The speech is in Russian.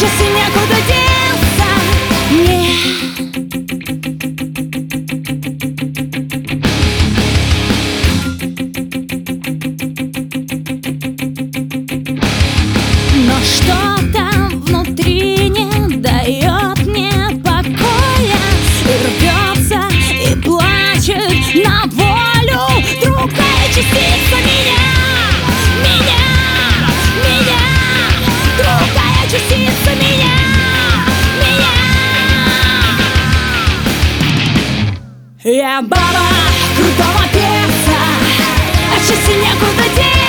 сейчас и некуда деться мне. Но что-то внутри не дает мне покоя, и рвется, и плачет на волю другая частица меня. Другая частица меня. Я баба крутого перца, а части некуда деться.